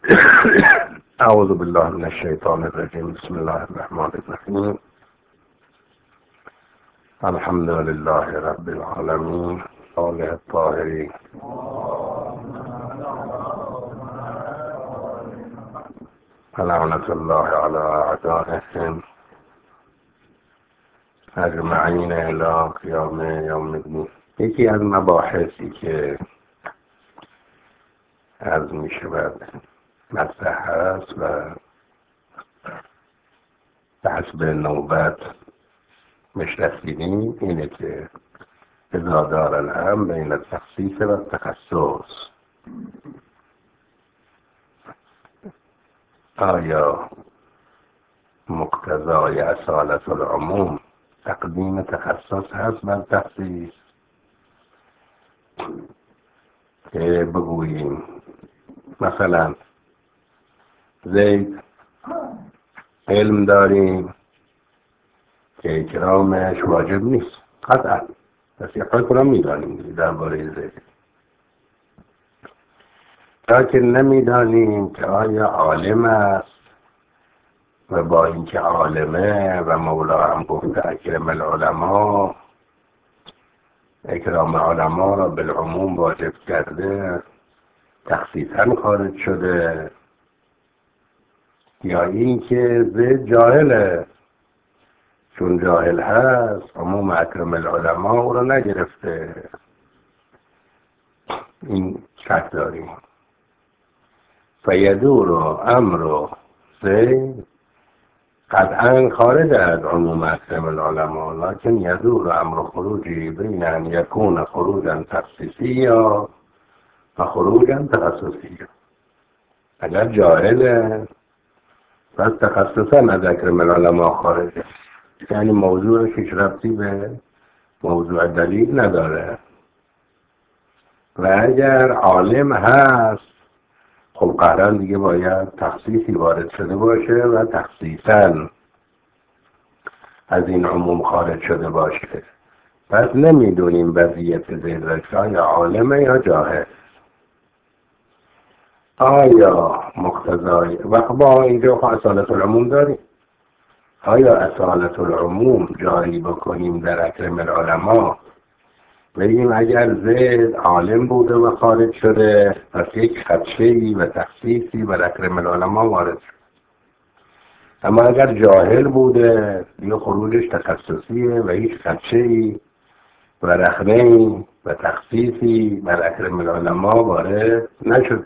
أعوذ بالله من الشيطان الرجيم. بسم الله الرحمن الرحيم. الحمد لله رب العالمين. صالح الطاهرين. لعنة الله على أعدائهم اجمعین الی قیام یوم الدین. یکی از مباحثی که عرض می شود مطرح هست و حسب نوبت مش رسیدیم اینه که اذا دار الامر بین التخصیص و التخصص، آیا مقتضای اصالت العموم تقدیم تخصص هست بر تخصیص؟ که بگوییم مثلا زید علم داریم که اکرامش واجب نیست قطعا، پس یقین کنم میدانیم درباره زید، لیکن نمیدانیم که آیا عالم است و با اینکه عالمه و مولا هم گفته اکرم العلماء، اکرام علما را بالعموم واجب کرده، تخصیصا خارج شده، یا این که زید جاهله، چون جاهل هست عموم اکرم العلماء او را نگرفته. این شک داریم. فیدور امر زید قطعا خارج از عموم اکرم العلماء، لكن یدور امر خروجی بین ان یکون خروجا تخصیصیا و خروجا تخصصیا. اگر جاهله پس تخصصا از اکرم العلماء خارجه، یعنی موضوع هیچ ربطی به موضوع دلیل نداره. و اگر عالم هست خب قطعا دیگه باید تخصیصی وارد شده باشه و تخصیصا از این عموم خارج شده باشه. پس نمیدونیم وضعیت زید یا عالمه یا جاهل. آیا مقتضای و با اینجا اصالت العموم داریم، آیا اصالت العموم جاری بکنیم در اکرم العلماء، بگیم اگر زید عالم بوده و خارج شده پس یک خدشه‌ای و تخصیصی بر اکرم العلماء وارد شد، اما اگر جاهل بوده دیگه خروجش تخصصیه و هیچ خدشه‌ای و رخنه‌ای و تخصیصی بر اکرم العلماء وارد نشد.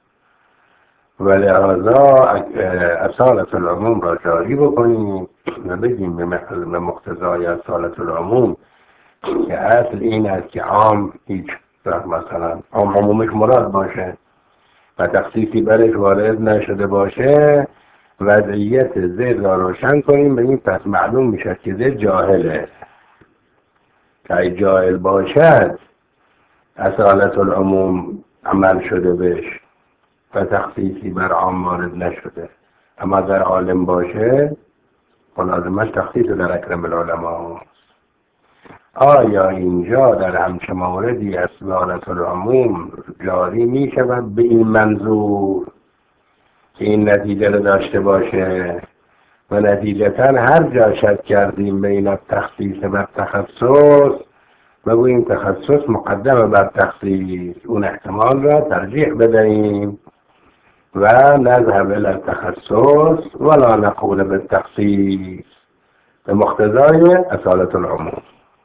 ولهذا اصالت العموم را جاری بکنیم و بگیم به مقتضای اصالت العموم که اصل این است که عام هیچ مثلا عمومش مراد باشه و تخصیصی برش وارد نشده باشه، وضعیت زید را روشن کنیم. به این پس معلوم میشه که زید جاهله. که جاهل باشد اصالت العموم عمل شده بش و تخصیصی بر عام وارد نشده، اما اگر عالم باشه لازمش تخصیص در اکرم العلماء. آیا اینجا در همچه موردی اصالت العموم جاری می شود به این منظور که این نتیجه رو داشته باشه و نتیجتا هر جا شک کردیم بین التخصیص و تخصص بگوییم تخصص مقدم بر تخصیص، اون احتمال را ترجیح بدهیم و نذهب الى التخصص ولا نقول بالتخصیص به مقتضای اصالت العموم.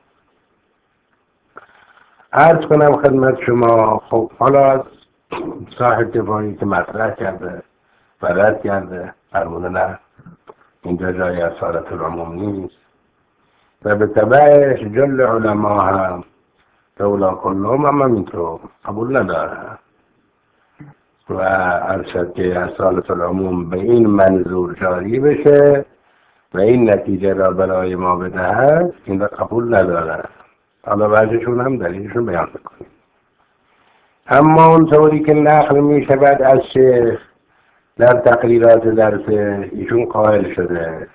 عرض کنم خدمت شما، خب حالا صاحب دفاعی که مطرح کرده و رد کرده فرموده نه اینجا جای اصالت العموم نیست و به تبعش جل علما هم دولا کلهم هم اینطور قبول نداره و ارشد که اصالت العموم به این منظور جاری بشه و این نتیجه را برای ما بدهد، این را قبول نداره. حالا بعضشون هم دلیلشون بیان بکنیم. اما اونطوری که نقل می شود از شیخ در تقریرات درس ایشون قائل شده،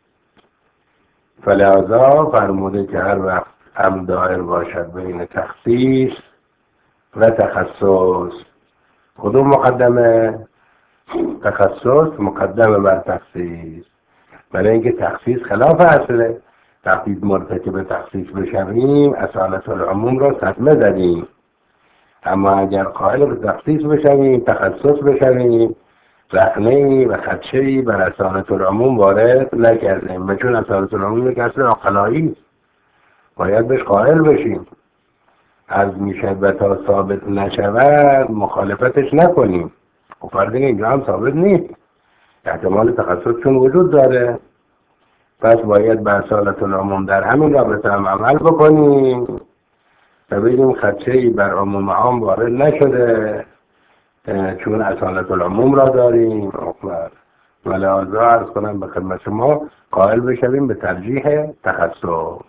فلذا فرموده که هر وقت هم دایر باشد بین تخصیص و تخصص، کدوم مقدمه؟ تخصص مقدم بر تخصیص، برای اینکه تخصیص خلاف اصله. وقتی مرتکب تخصیص بشویم اصالت العموم را صدمه زدیم، اما اگر قائل به تخصیص بشویم، تخصص بشویم، رخنه‌ای و خدشه‌ای بر اصالت العموم وارد نکردیم. و چون اصالت العموم یک اصل عقلایی باید بهش قائل بشیم، از میشه و تا ثابت نشود مخالفتش نکنیم. و فرض اینجا هم ثابت نیست، احتمال تخصص چون وجود داره، پس باید به اصالت العموم در همین رابطه هم عمل بکنیم و بگیم خدشه‌ای بر عموم عام وارد نشده چون اصالت العموم را داریم. و لحاظا عرض کنم به خدمت شما قائل بشویم به ترجیح تخصص.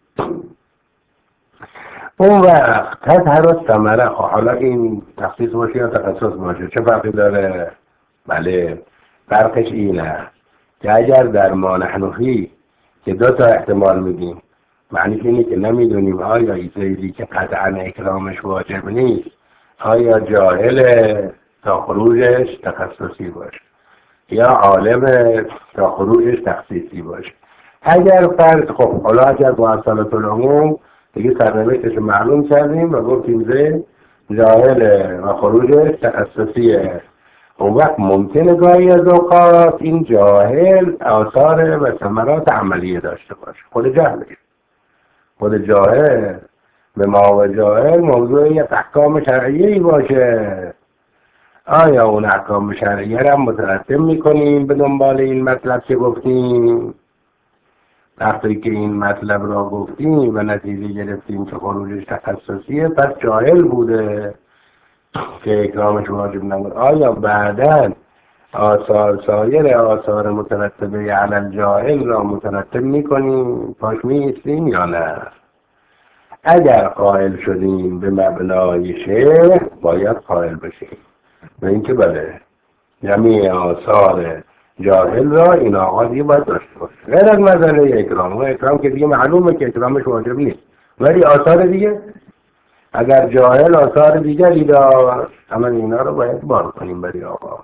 اون وقت تظهر الثمره، حالا این تخصیص باشه یا تخصص باشه چه فرقی داره؟ بله، فرقش اینه که اگر در ما نحنفی که دو تا احتمال میدیم، معنی اینه که نمیدونیم آیا زیدی که قطعا اکرامش واجب نیست آیا جاهل تا خروجش تخصصی باشه یا عالم تا خروجش تخصیصی باشه. اگر فرض خب حالا اگر با اصالت العموم دیگه سرنوشتش معلوم کردیم و گفتیم زید جاهل و خروجش تخصصیه، اون وقت ممکنه گاهی از اوقات این جاهل آثار و ثمرات عملیه داشته باشه. خود جاهل به ما و جاهل موضوع یک احکام شرعیه‌ای باشه. آیا اون احکام شرعیه را مترتب میکنیم به دنبال این مطلب که گفتیم؟ وقتی که این مطلب را گفتیم و نتیجه گرفتیم که خروجش تخصصیه، پس جاهل بوده که اکرامش واجب نبود. آیا بعداً سایر آثار مترتبه علی الجاهل را مترتب میکنیم پاش میستیم یا نه؟ اگر قائل شدیم به مبنای شیخ باید قائل بشیم به اینکه بله جمعی آثار جاهل را این آقا دیگه باید داشته باشه، غیر از مسئله اکرام. و اکرام که دیگه معلومه که اکرامش واجب نیست، ولی آثار دیگه اگر جاهل آثار دیگری داشت همه اینا رو باید بار کنیم برای آقا.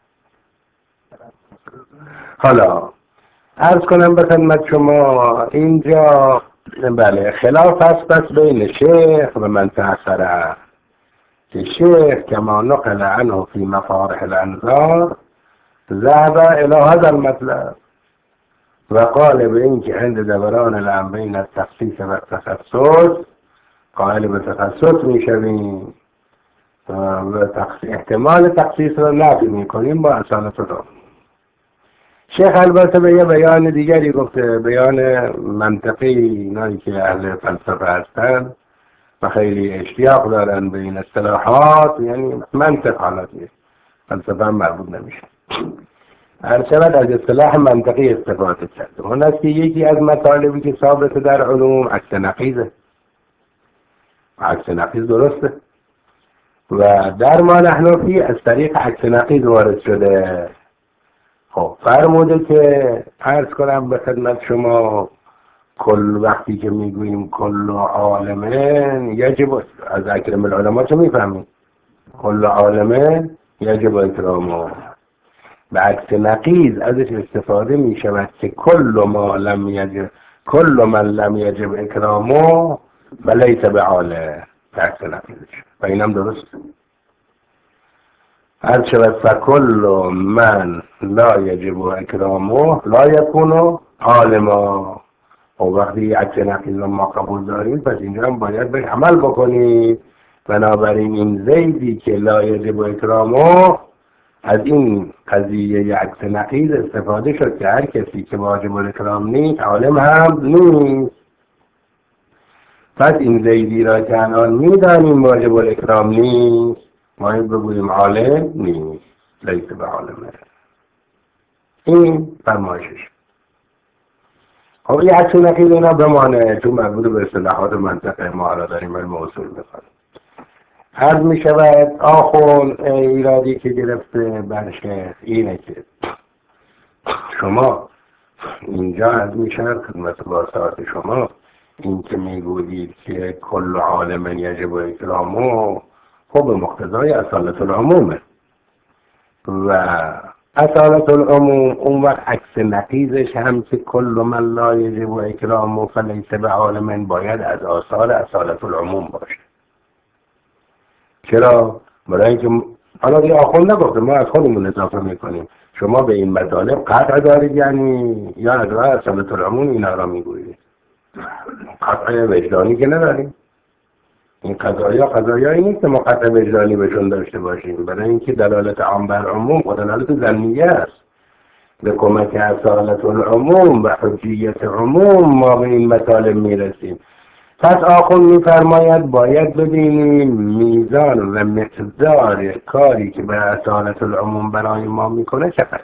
حالا عرض کنم به خدمت شما اینجا بله خلاف هست بس بین شیخ و من تأثره، که شیخ کما نقل عنه فی مفارح الانظار ذهب الى هذا المطلب و قال به اینکه عند دوران الامر بین التخصیص و التخصص قائل به تخصص میشویم و احتمال تخصیص را نفی میکنیم با اصالت العموم. شیخ البته به یه بیان دیگری گفته، بیان منطقی، اینایی که اهل فلسفه هستن و خیلی اشتیاق دارن به این اصطلاحات، یعنی منطق حالتیه، فلسفه هم مربوط نمیشه. هر شود از اصطلاح منطقی استفاده کرده. اون است که یکی از مطالبی که ثابت در علوم عکس نقیضه. عکس نقیض درسته و در ما نحنفی از طریق عکس نقیض وارد شده. خب فرموده که عرض کنم به خدمت شما کل وقتی که میگوییم کل عالمه یجب، از اکرم العلماء چه میفهمیم؟ کل عالمه یجب اکرامه. به عکس نقیض ازش استفاده میشود که کل من لم یجب اکرامه ولیس بعالم، به عکس نقیضش. و اینم درست هر شود فکل من لا یجب اکرامه لا یکون عالما. و وقتی عکس نقیض ما قبول داریم پس اینجا هم باید بهش عمل بکنیم. بنابراین این زیدی که لا یجب اکرامه از این قضیه عکس نقیض استفاده شد که هر کسی که واجب اکرام نیست عالم هم نیست. پس این زیدی را که الان میدانیم واجب اکرام نیست ما این بگوییم عالم نیست، لیس به عالمه. این فرمایشش. خب یه عکس نقیض اینا بمانه چون مربوط به اصطلاحات منطقه ما را داریم علم اصول بخواهیم. عرض می شود آخون ایرادی که گرفته بر شیخ اینه که شما اینجا عرض می شود خدمت واسطات شما این که می گویید که کل عالم یجب اکرامه خب به مقتضای اصالت العمومه. و اصالت العموم اون وقت عکس نقیزش هم که کل من لا یجب اکرامه فلیس بعالم باید از آثار اصالت العموم باشه. چرا؟ برای اینکه حالا دیگه آخوند نگفته، ما از خودمون اضافه میکنیم. شما به این مطالب قطع دارید یعنی یا از راه اصالت العموم اینا را میگویید؟ قطع وجدانی که نداریم. این قضایایی نیست که ما قطع وجدانی بهشون داشته باشیم، برای اینکه دلالت عام بر عموم و دلالت ظنیه است. به کمک اصالت العموم و حجیت عموم ما به این مطالب میرسیم. پس آخوند میفرماید باید ببینیم میزان و مقدار کاری که به اصالت العموم برای ما میکنه چقدر.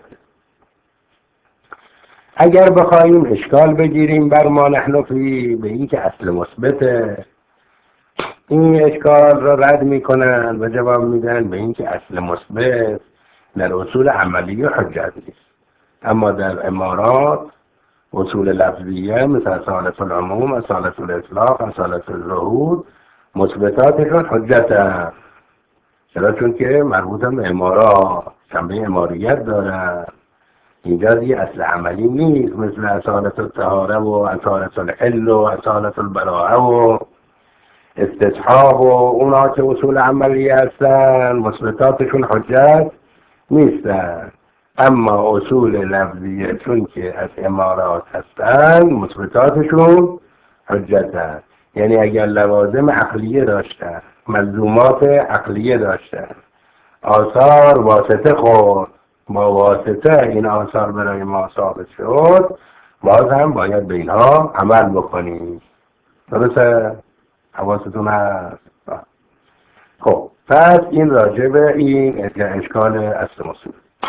اگر بخواهیم اشکال بگیریم بر ما نحنفی به این که اصل مثبته، این اشکال را رد میکنن و جواب میدن به این که اصل مثبت در اصول عملی و حجت نیست، اما در امارات اصول لفظیه مثل اصالت العموم، اصالت الاطلاق، اصالت الظهور مثبتاتشون حجت هست. چرا؟ چون که مربوط به امارات، شنبه اماریت داره. اینجا دیگه اصل عملی نیست مثل اصالت الطهاره و اصالت الحل و اصالت البراءه و استصحاب و اونا که اصول عملی هستن مثبتاتشون حجت نیستن، اما اصول لفظیه چون که از امارات هستن مثبتاتشون حجت هست. یعنی اگر لوازم عقلیه داشتن، ملزومات عقلیه داشتن، آثار واسطه خورد، با واسطه این آثار برای ما ثابت شد، باز هم باید به اینها عمل بکنیم. درسته؟ حواستون هست؟ خب پس این راجع به این اشکال اصل مصول.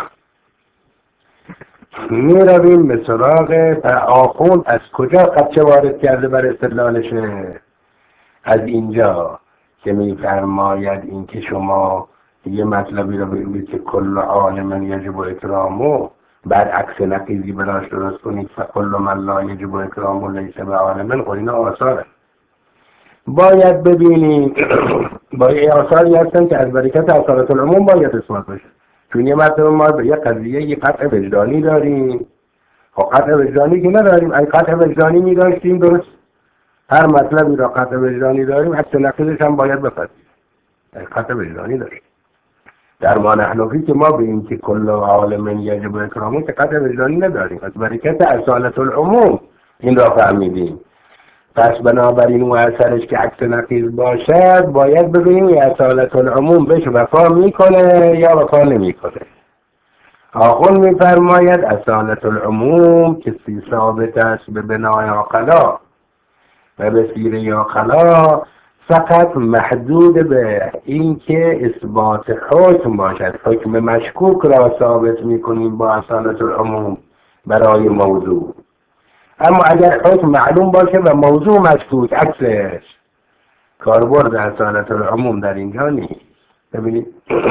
می رویم به سراغ آخوند از کجا قطعه وارد کرده بر استدلالشه. از اینجا که می فرماید این که شما یه مطلبی رو بگید که کل عالم یجب اکرامه برعکس نقیضی براش درست کنید فکل من لا یجب اکرامه لیس بعالم، خب اینا آثاره. باید ببینیم با این آثاری هستن که از برکت اصالت العموم باید اثبات بشه. چون یه مرتبه ما به یه قضیه یه قطع وجدانی داریم. خب قطع وجدانی که نداریم، اگه قطع وجدانی می داشتیم درست هر مطلبی را قطع وجدانی داریم حتی نقیضش هم باید بپذیریم. قطع وجدانی داریم. در ما نحنفی که ما به این که کل عالم یجب اکرامه که قطع وجدانی نداریم، از برکت اصالت العموم این را فهمیدیم. پس بنابراین اون اثرش که عکس نقیض باشد باید ببینیم اصالت العموم بهش وفا میکنه یا وفا نمیکنه. آخوند میفرماید اصالت العموم کسی ثابت است به بنای عقلا و به سیره عقلا فقط محدود به این که اثبات حکم باشد. حکم مشکوک را ثابت میکنیم با اصالت العموم برای موضوع، اما اگر حکم معلوم باشه و موضوع مشکوک عکسش، کاربرد اصالت العموم در اینجا نیست. ببینید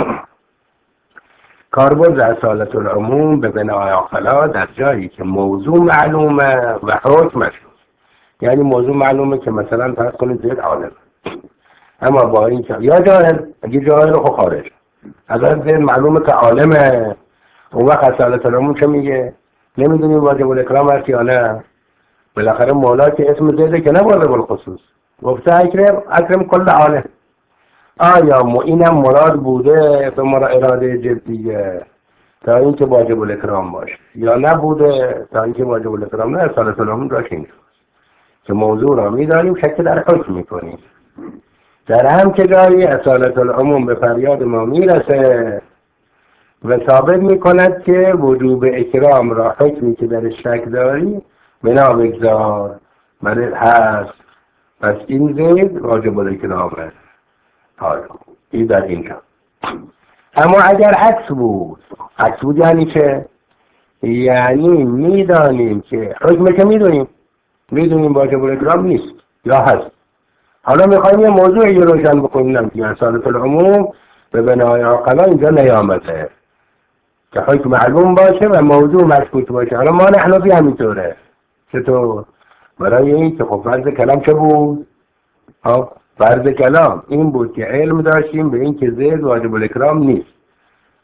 کاربرد اصالت العموم به بنای عقلا در جایی که موضوع معلومه و حکم مشکوک. یعنی موضوع معلومه که مثلا فرض کنید زید عالم، اما با این که یا جاهل، اگه جاهل خب خارج، اگر زید معلومه که عالمه، اون وقت اصالت العموم چه میگه؟ نمیدونیم واجب الاکرام هست یا نه. بالاخره مولا که اسم زیده که نباید بالخصوص گفته اکرم کل عالم. آیا اینم مراد بوده به اراده جدیه تا اینکه واجب الاکرام باشه یا نبوده تا اینکه واجب الاکرام نه؟ اصالت العموم راش این که موضوع را میدانیم شک در حکم میکنیم. در هم که جایی اصالت العموم به فریاد ما میرسه و ثابت میکند که وجوب اکرام را حکمی که در شک داری بنا بگذار من هست، پس این زید واجب الاکرامه. حالا این در اینجا. اما اگر عکس بود یعنی چه؟ یعنی میدانیم که حکمه که میدونیم واجب الاکرام نیست یا هست. حالا میخوایم یه موضوعی روشن بکنیم که اصالت العموم به بنای عقلا اینجا نیامده که حکم معلوم باشه و موضوع مشکوک باشه. حالا ما نحنفی همینطوره. چطور؟ برای این که خب فرض کلام چه بود؟ فرض کلام این بود که علم داشتیم به این که زید واجب الاکرام نیست.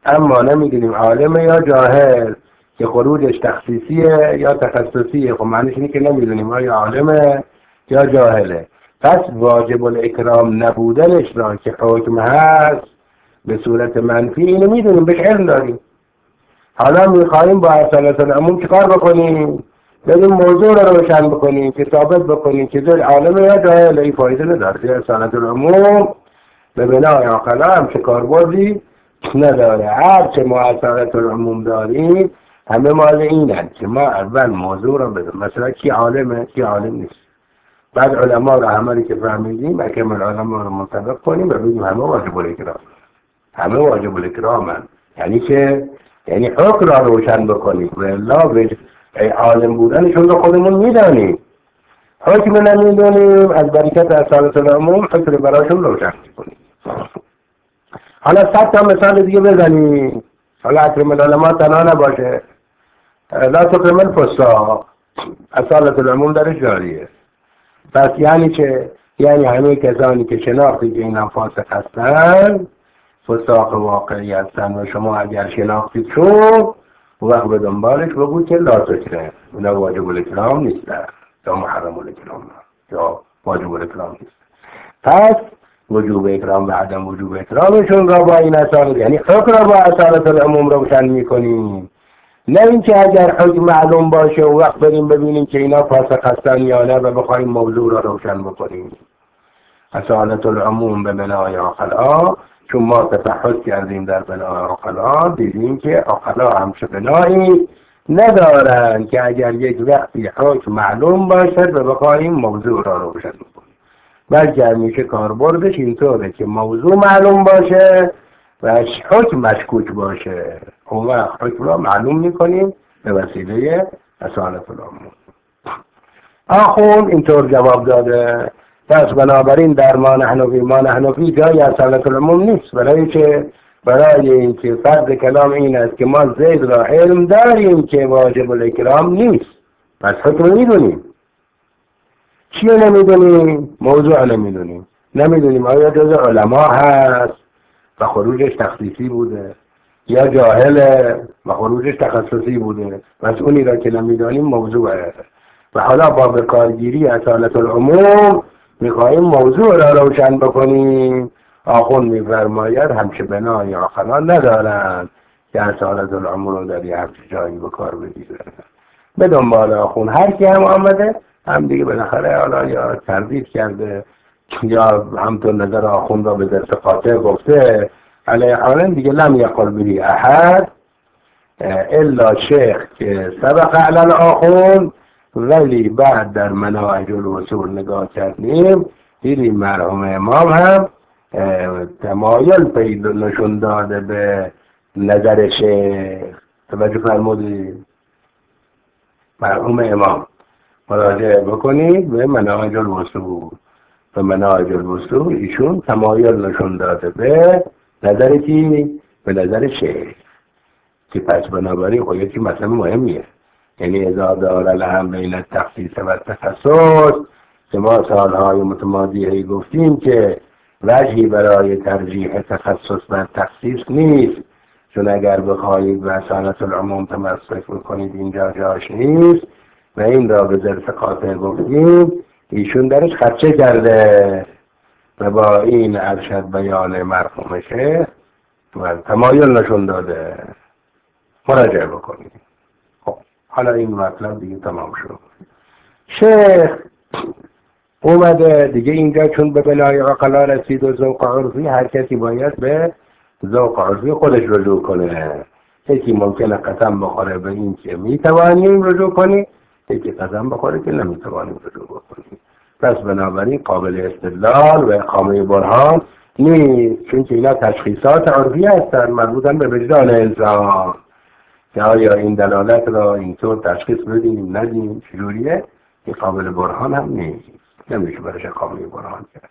اما نمیدونیم عالمه یا جاهل که خروجش تخصیصیه یا تخصصیه. خب معنیش اینه که نمیدونیم یا عالمه یا جاهله. پس واجب الاکرام نبودنش را که حکم هست به صورت منفی اینو میدونیم، بهش علم داریم. حالا میخواییم با اصالت العموم چیکار بکنیم؟ بریم موضوع رو روشن بکنیم که ثابت بکنیم که در عالمه یا جاهله. این فایده نداره. اصالت العموم به بنای عقلا هم چه کاربردی نداره. هر چه ما اصالت العموم داریم همه مال اینن که ما اول موضوع رو بدیم، مثلا کی عالمه کی عالم نیست. بعد علما رو همه که فهمیدیم اکمل علما رو منطبق کنیم و بگیم همه واجب الاکرام، همه واجب الاکرام هم. یعنی که یعنی حکم را روشن بکنیم و الا عالم بودنشون رو خودمون میدانیم، حکم نمیدونیم، از برکت اصالت العموم حکم براشون روشن کنیم. حالا 100 تا مثال دیگه بزنیم. حالا اکرم العلماء تنها نباشه، لا تکرم الفساق اصالت العموم درش جاریه. پس یعنی چه؟ یعنی همه کسانی که شناختی که اینا فاسق هستن فساق واقعی هستن و شما اگر شناختید شو وقت به دنبالش بگو که لا تکرم، اونا واجب الاکرام نیستن یا محرم الاکرام یا واجب الاکرام نیست. پس وجوب اکرام و عدم وجوب اکرامشون را با این اصالت، یعنی حکم را با اصالت العموم روشن میکنیم. نه اینکه اگر حکم معلوم باشه و وقت بریم ببینیم که اینا فاسق هستن یا نه و بخوایم موضوع را روشن بکنیم. اصالت العموم به بنای عقلا، چون ما تفحص کردیم در بنای عقلا دیدیم که عقلا همچه بنایی ندارن که اگر یک وقتی حکم معلوم باشد و بخوایم موضوع را روشن بکنیم، بلکه همیشه کاربردش اینطوره که موضوع معلوم باشه و حکم مشکوک باشه، اون وقت حکم را معلوم میکنیم به وسیله اصالت العموم. آخون اینطور جواب داده. پس بنابراین در ما نحنفی جای اصالت العموم نیست، برای اینکه فرض کلام این است که ما زید را علم داریم که واجب الاکرام نیست، پس حکم میدونیم. چیه نمیدونیم؟ موضوع نمیدونیم آیا جز علما هست و خروجش تخصیصی بوده یا جاهله و خروجش تخصصی بوده. پس اونی را که نمیدانیم موضوعه و حالا با بکارگیری اصالت العموم میخواییم موضوع را روشن بکنیم. آخون میفرماید همچه بنای عقلا ندارند که اصالت العموم رو در یه همچه جایی بکار بگیره. به دنبال آخون هر کی هم آمده هم دیگه بالاخره حالا یا تردید کرده یا همطور نظر آخون را به درس قاطع گفته، علیه حالن دیگه لم یقل بهی احد الا شیخ که سبق علل آخون. ولی بعد در مناهج الوصول نگاه کردیم دیدیم مرحوم امام هم تمایل پیدا نشون داده به نظر شیخ. توجه فرمودید؟ مرحوم امام مراجعه بکنید به مناهج الوصول. به مناهج الوصول ایشون تمایل نشون داده به نظر کی؟ به نظر شیخ. که پس بنابراین خب یکی مثلا مهمیه، یعنی اذا دار الهم بین التخصیص و التخصص که ما سالهای متمادی گفتیم که وجهی برای ترجیح تخصص و تخصیص نیست، چون اگر بخواهید به اصالت العموم تمسک بکنید اینجا جاش نیست و این را به ظرف قاطع گفتیم. ایشون درش خدشه کرده و با این ارشد بیان مرحوم شیخ و تمایل نشون داده. مراجعه بکنید. خب حالا این مطلب دیگه تمام شد. شیخ اومده دیگه اینجا چون به بنای عقلا رسید و ذوق عرفی، هر کسی باید به ذوق عرفی خودش رجوع کنه. یکی ممکنه قسم بخوره به این که میتوانیم رجوع کنیم، یکی قسم بخوره که نمیتوانیم رجوع بکنیم. پس بنابراین قابل استدلال و اقامه برهان نیست، چون که اینا تشخیصات عرفی هستن مربوطن به وجدان انسان که آیا این دلالت را اینطور تشخیص بدیم ندیم چجوریه، این قابل برهان هم نیست، نمیشه برش اقامه برهان کرد.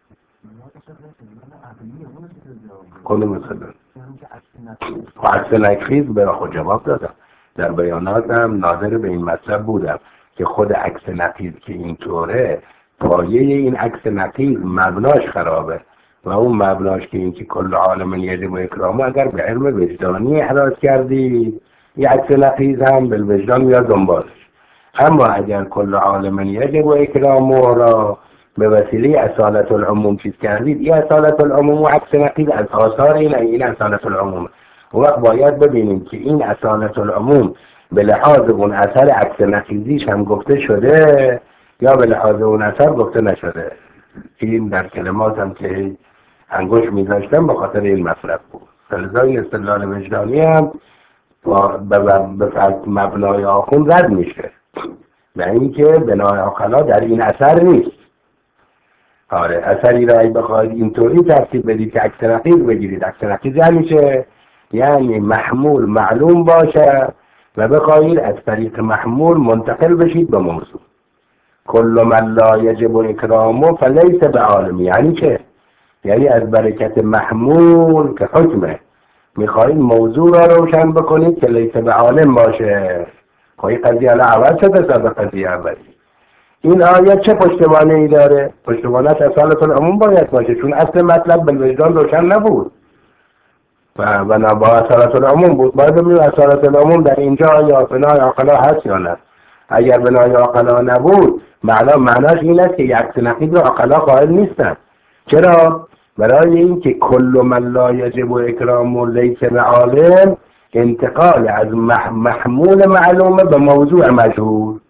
کنه مثلا عکس نقیض برای خود جواب دادم، در بیاناتم ناظر به این مطلب بودم که خود عکس نقیض که اینطوره پایه این عکس نقیض مبناش خرابه و اون مبناش که این که کل عالم یجب اکرامه اگر به علم وجدانی احراز کردی یه عکس نقیض هم بالوجدان میاد دنبالش. اما اگر کل عالم یجب اکرامه را به وسیله اصالت العموم چیز کردید، این اصالت العموم و عکس نقیض از آثار این اصالت العموم. و وقت باید ببینیم که این اصالت العموم به لحاظ اون اثر عکس نقیضیش هم گفته شده یا به لحاظ اون اثر گفته نشده. این در کلمات هم که انگوش میذاشتم به خاطر این مطلب بود. فلذا این استدلال وجدانی هم به مبنای آخون رد میشه، و اینکه بنای عقلا در این اثر نیست. آره، اثری را اگه بخواید اینطوری ترتیب بدید که عکس نقیض بگیرید، عکس نقیض میشه یعنی محمول معلوم باشه و بخواید از طریق محمول منتقل بشید به موضوع. کل من لا یجب اکرامه فلیس بعالم. یعنی چه؟ یعنی از برکت محمول که حکمه میخواهید موضوع را روشن بکنید که لیس بعالم باشه. خواهی قضیه الان عوض شده سر به قضیه اولی. این آیه چه پشتوانه ای داره؟ پشتوانهش اصالت العموم باید باشه، چون اصل مطلب بالوجدان روشن نبود و بنا با اصالت العموم بود. باید ببینیم اصالت العموم در اینجا یا بنای عقلا هست یا نه. اگر بنای عقلا نبود معناش این است که یک عکس نقیض رو عقلا قائل نیستن. چرا؟ برای اینکه کل من لا یجب اکرام لیس بعالم انتقال از محمول معلومه به موضوع مجهول.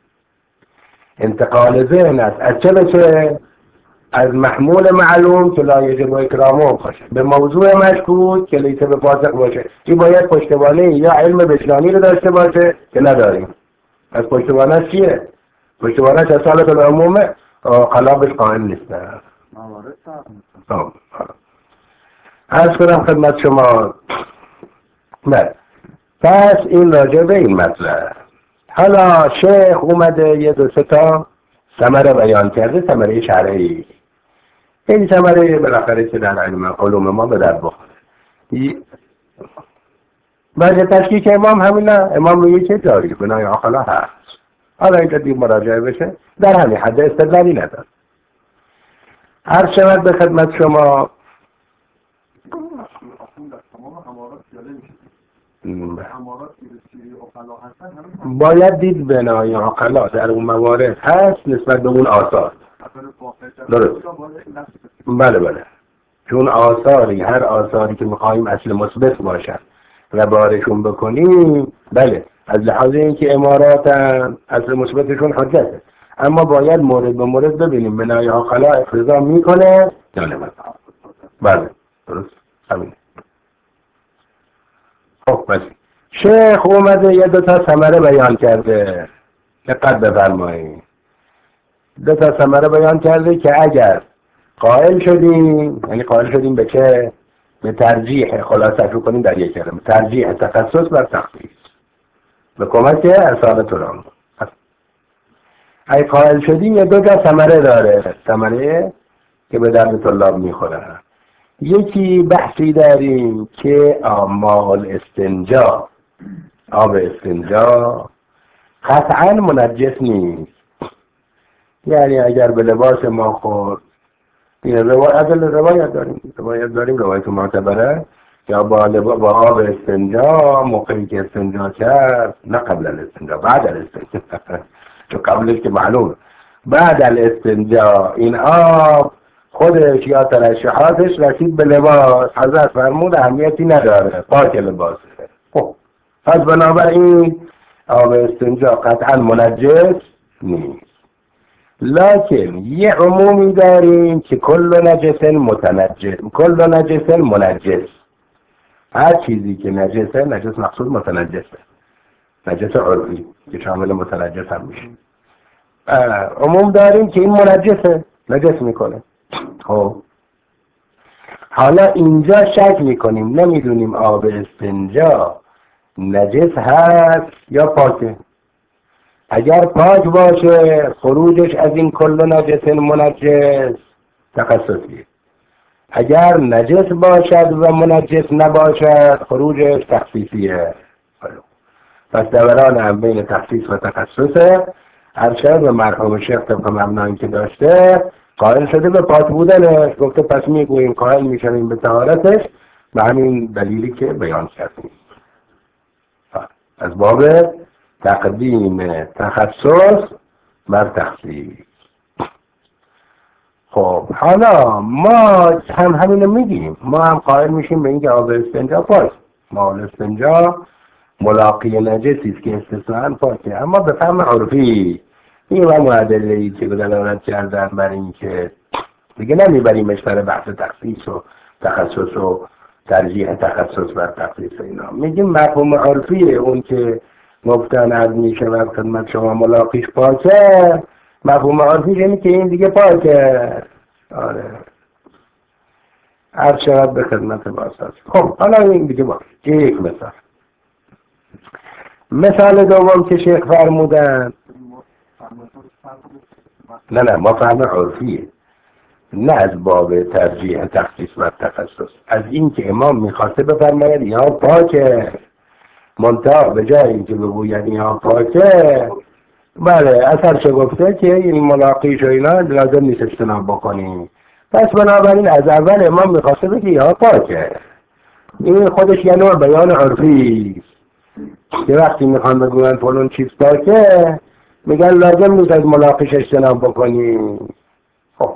انتقال ذهن است از چه به چه؟ از محمول معلوم که لا یجب اکرامه باشه به موضوع مشکوک که لیس به فاسق باشه. این باید پشتوانه یا علم وجدانی رو داشته باشه که نداریم. از پشتوانه چیه؟ پشتوانه اصالت العمومه، قلابش قائل نیستن. عرض کنم خدمت شما. نه پس این راجع به این مطلب. حالا شیخ اومده یه دو سه تا ثمره بیان کرده، ثمره شرعی. این ثمره بالاخره که در علوم ما به در بخوره. بعد تشکیک امام همین نه، امام میگه که جاری بنای عقلا هست. حالا اینجا دید مراجعه بشه در همین حد استدلالی ندار. هر شود به خدمت شما باید دید بنای عقلا در اون موارد هست نسبت به اون آثار. درست. بله چون آثاری، هر آثاری که میخواییم اصل مثبت باشن و بارشون بکنیم، بله از لحاظ اینکه امارات اصل مثبتشون حجته، اما باید مورد به مورد ببینیم بنای عقلا اقتضا میکنه یا نه. بله درست همین. خب بس شیخ اومده یه دو تا ثمره بیان کرده. دقت بفرمایید. دو تا ثمره بیان کرده که اگر قائل شدیم، یعنی قائل شدیم به چه؟ به ترجیح، خلاصش رو کنیم در یک کلمه، ترجیح تخصص بر تخصیص به کمک اصالت العموم. اگه قائل شدیم یه دو تا ثمره داره، ثمره که به درد طلاب میخوره. یکی بحثی داریم که ماء الاستنجا، آب استنجا قطعا منجس نیست. یعنی اگر به لباس ما خورد، این روایت داریم روایت معتبره یا با آب استنجا موقعی که استنجا کرد، نه قبل الاستنجا، بعد الاستنجا چون قبلش که معلوم، بعد الاستنجا این آب خودش یا ترشحاتش رسید به لباس، حضرت فرمود اهمیتی نداره، پاک لباسه. خب پس بنابراین آب استنجا قطعا منجس نیست. لکن یه عمومی داریم که کل نجس منجس. هر چیزی که نجسه، نجس مقصود متنجسه، نجس عرفی که شامل متنجس هم میشه. عموم داریم که این منجسه، نجس میکنه. خب حالا اینجا شک میکنیم، نمیدونیم آب استنجا نجس هست یا پاکه. اگر پاک باشه خروجش از این کل نجس منجس تخصصیه. اگر نجس باشد و منجس نباشد خروجش تخصیصیه. پس دوران هم بین تخصیص و تخصصه. ارشد و مرحوم شیخ طبق مبنایی که داشته قائل شده به پاک بودنش، گفته پس میگوییم قائل میشویم به طهارتش به همین دلیلی که بیان کردیم. از باب تقدیم تخصص بر تخصیص. خب حالا ما هم همینو میگیم، ما هم قائل میشیم به اینکه آب استنجا پاک، ما استنجا ملاقی نجسی است که استثناء پاکه، اما به فهم عرفی این هم معدله‌ای که دلالت کردن بر این که دیگه نمیبریمش سر بحث تخصیص و تخصص و ترجیح تخصص بر تخصیص اینا، میگیم مفهوم عرفی اون که گفتن از میشه و خدمت شما ملاقیش پاکه، مفهوم عرفی اینه که این دیگه پاکه. آره هر شرط به خدمت باساز. خب حالا این دیگه باشه یک مثال دوم که شیخ فرمودن، نه ما فهم عرفیه، نه از باب ترجیح تخصیص و تخصص، از این که امام میخواسته بفرماید یا پاکه، منتها به جای اینکه بگوید یا پاکه بله اثر چه گفته که این ملاقیش و اینا لازم نیست اجتناب بکنیم، پس بنابراین از اول امام میخواسته بگه یا پاکه. این خودش یه نوع بیان عرفی که وقتی میخوان بگوین فلان چیز پاکه میگن لازم نیست از ملاقیش اجتناب بکنیم. خب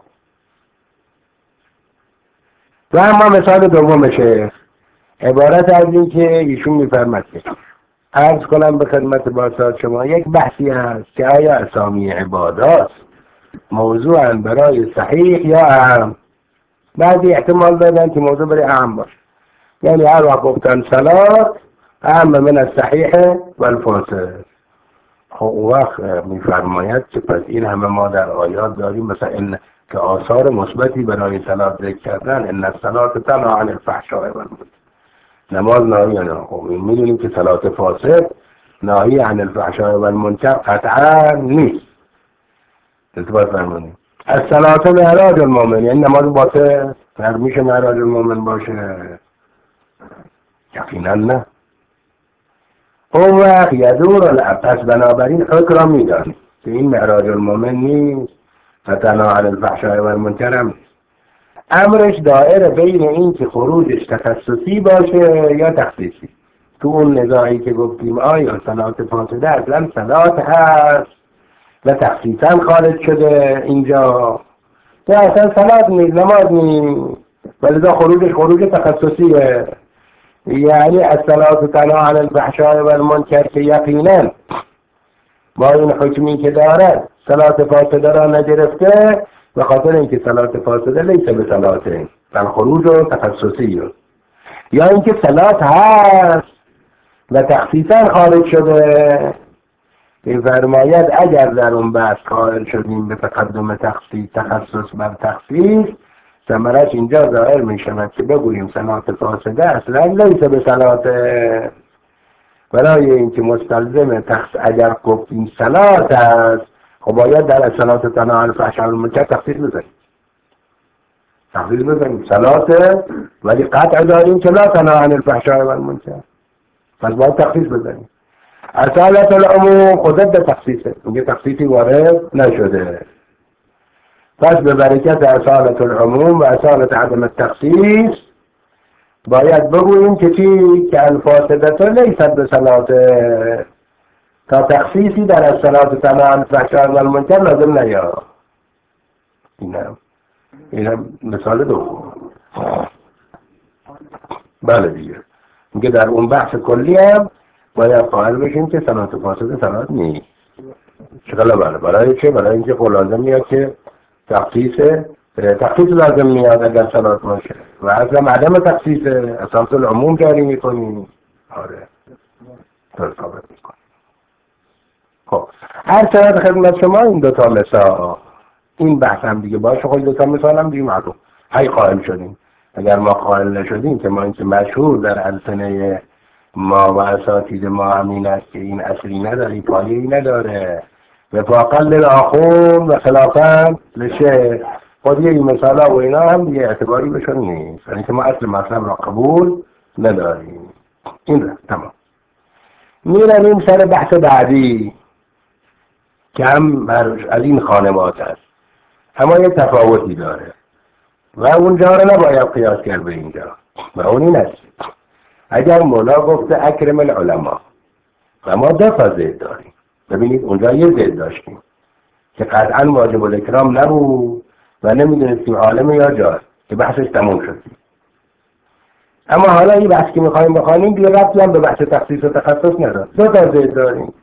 و اما مثال دومشه عبارت از این که ایشون میفرمد که عرض کنم به خدمت باسات شما یک بحثی هست که آیا اسامی عبادات موضوعاً برای صحیح یا اعم. بعضی احتمال دادن که موضوع برای اعم باشه، یعنی هر وقت گفتن صلات اعم من الصحیح و الفاسد. خب اون وقت میفرماید که پس این همه ما در آیات داریم مثلا این که آثار مثبتی برای صلات ذکر کردن، ان الصلات تنهی عن الفحشاء والمنکر، نماز ناهی عن. خب میدونیم که صلات فاسد ناهی عن الفحشاء والمنکر قطعا نیست. اثبات فرمودیم الصلات معراج المؤمن، یعنی نماز باطل میشه معراج المؤمن باشه؟ یقینا نه. اون وقت یدور الابس، بنابراین حکم را میدان که این معراج المؤمن نیست و تنهی عن الفحشاء والمنکر هم امرش دائره بین این که خروجش تخصصی باشه یا تخصیصی. تو اون نزاعی که گفتیم آیا صلات فاسده اصلا صلات هست و تخصیصا خارج شده اینجا یا اصلا صلات نیست نماز نیست ولذا خروجش خروج تخصصیه، یعنی الصلات تنهی عن الفحشاء والمنکر که یقینا با این حکمی که دارد صلات فاسده را نگرفته به خاطر اینکه صلات فاسده لیس به صلاته بل خروج و تخصصی، یا اینکه صلات هست و تخصیصا خارج شده. این فرماید اگر در اون بحث قائل شدیم به تقدم تخصص بر تخصیص، ثمرش اینجا ظاهر می شود که بگوییم صلات فاسده اصلا لیس به صلاته، برای اینکه مستلزم اگر گفتیم صلات است خب باید در صلات تنهی عن الفحشاء والمنکر تخصیص بزنیم صلاته، ولی قطع داریم که لا تنهی عن الفحشاء والمنکر، پس باید تخصیص بزنیم. اصالت العموم خودت به تخصیصه، میگه تخصیصی وارد نشده، پس به برکت اصالت العموم و اصالت عدم التخصیص باید بگوییم که چی؟ که الفاسدت لیست به صلاته، تا تخصیصی در الصلات تنهی عن الفحشاء والمنکر لازم نیاد. اینم مثال دوم. بله دیگه میگه در اون بحث کلی هم باید قائل بشیم که صلات فاسده صلات نیست. چقدر بله برای چه؟ برای اینکه خب لازم میاد که تخصیص لازم میاد اگر صلات باشه و اصلا عدم تخصیص اساس العموم جاری میکنیم. آره ثابت میکنیم. خب هر چقدر خدمت شما این دوتا مثال، این بحث هم دیگه باشه خود دوتا مثال هم دیگه معلوم هی قائل شدیم. اگر ما قائل نشدیم که ما این که مشهور در السنه ما و اساتید ما همین است که این اصلی نداره، پایه‌ای نداره، وفاقا للآخوند و خلافا للشیخ، خود این مثالا و اینا هم دیگه اعتباری بشون نیست، یعنی که ما اصل مطلب را قبول نداریم. این را تمام. میریم سر بحث بعدی که هم از این خانوات است. اما یه تفاوتی داره و اونجا رو نباید قیاس کرد به اینجا و اون این است. اگر مولا گفته اکرم العلماء و ما دو تا زید داریم، ببینید اونجا یه زید داشتیم که قطعا واجب الاکرام نبود و نمیدونستیم عالم یا جاهل که بحثش تموم شد. اما حالا این بحث که میخوایم بخوانیم دیگه ربطی هم به بحث تخصیص و تخصص نداره. دو تا زید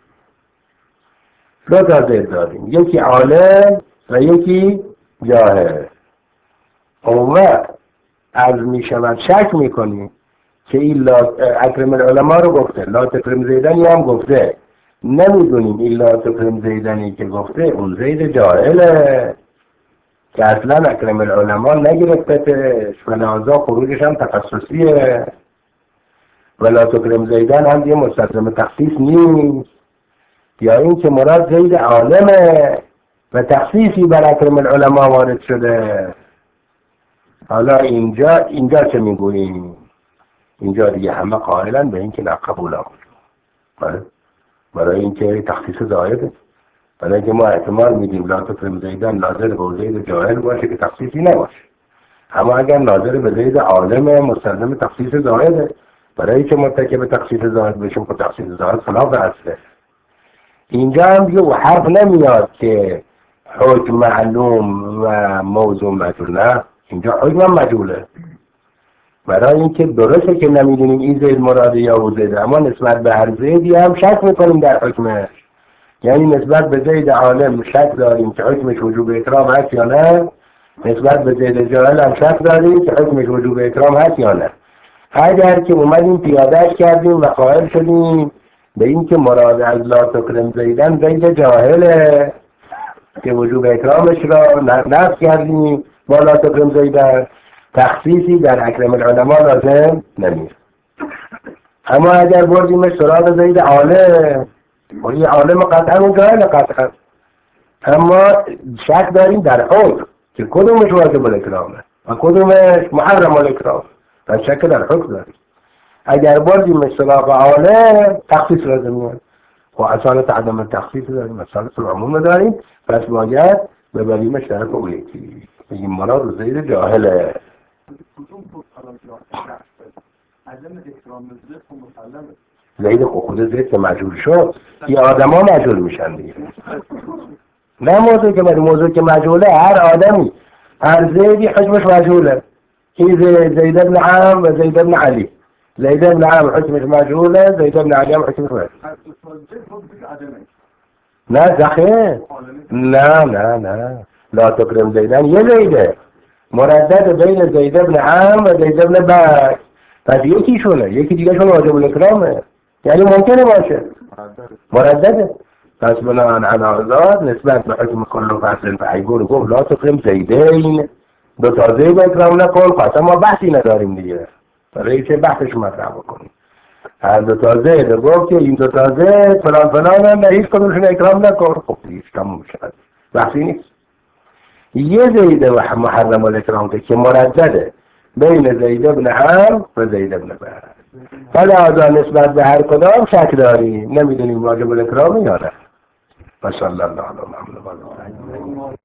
داریم، یکی عالم و یکی جاهل. اون وقت از میشود شک میکنیم که این اکرم العلماء رو گفته، لا تکرم زیدنی هم گفته، نمیدونیم این لا تکرم زیدنی که گفته اون زید جاهله که اصلا اکرم العلماء نگرفتتش و لحاظا خروجش هم تخصصیه و لا تکرم زیدن هم یه مستلزم تخصیص نیست، یا این که مراد زید عالمه و تخصیصی بر اکرم العلماء وارد شده. حالا اینجا چه میگوییم؟ اینجا دیگه همه قائلن به این که نقبول آمد برای اینکه تخصیص زایده، برای اینکه ما احتمال میدیم لا تکرم زیدن ناظر به زید جاهل باشه که تخصیصی نباشه، اما اگر ناظر به زید عالم مستلزم تخصیص زایده، برای اینکه مرتکب تخصیص زاید بشیم که تخصیص زاید خلاف اصله. اینجا هم دیگه حرف نمیاد که حکم معلوم و موضوع مجهول، نه، اینجا حکم هم مجهوله، برای اینکه درسته که نمیدونیم این زید مراده یا او زیده، اما نسبت به هر زیدی هم شک میکنیم در حکمش. یعنی نسبت به زید عالم شک داریم که حکمش وجوب اکرام هست یا نه، نسبت به زید جاهل هم شک داریم که حکمش وجوب اکرام هست یا نه. اگر که اومدیم پیادهش کردیم و قائل شدیم به این که مراد از لا تکرم زیدن زید جاهله که وجوب اکرامش را نفی کردیم با لا تکرم زیدن، تخصیصی در اکرم العلماء لازم نمیشه. اما اگر بردیمش سراغ زید عالم، این عالم قطعا و جاهل قطعا، اما شک داریم در حکم که کدومش واجب الاکرامه و کدومش محرم الاکرام، و شک در حکم داریم. اگر بردیمش سراغ عالم تخصیص لازم میاد و اصالت عدم تخصیص داریم، اصالت العموم داریم، پس باید ببریمش در حکم یکی، این مراد زید جاهله. زید خود زید که مجهول شد این آدم ها مجهول میشن دیگه، نه موضوع که مجهوله، هر آدمی هر زیدی حکمش مجهوله. این زید ابن عام و زید ابن علی، زید ابن عام حکمش مجهوله، زید ابن علی هم حکمش مجهوله. نه زخیه، نه لا تکرم زیدن یه زیده مردد بین زید ابن عام و زید ابن بکر، پس یکی دیگه شون واجب الاکرامه، یعنی ممکنه باشه مردده. پس بناهن علازاد نسبت به حکم کل فصل فعیگور گفت لا تکرم زیدین، دو تا زید اکرام نکن، پس ما بحثی نداریم دیگه، برای چه بحثش مطرح بکنیم؟ هر دو تا زید گفت که این دو تا زید فلان هم هیچ کدومشون اکرام نکن، خب دیگه تموم شد، بحثی نیست. یه زید و محرم الاکرام که مردده بین زید ابن عام و زید ابن بکر، فلذا نسبت به هر کدام شک داریم، نمیدونیم واجب الاکرام یا نه. و صلی الله علی محمد و آله.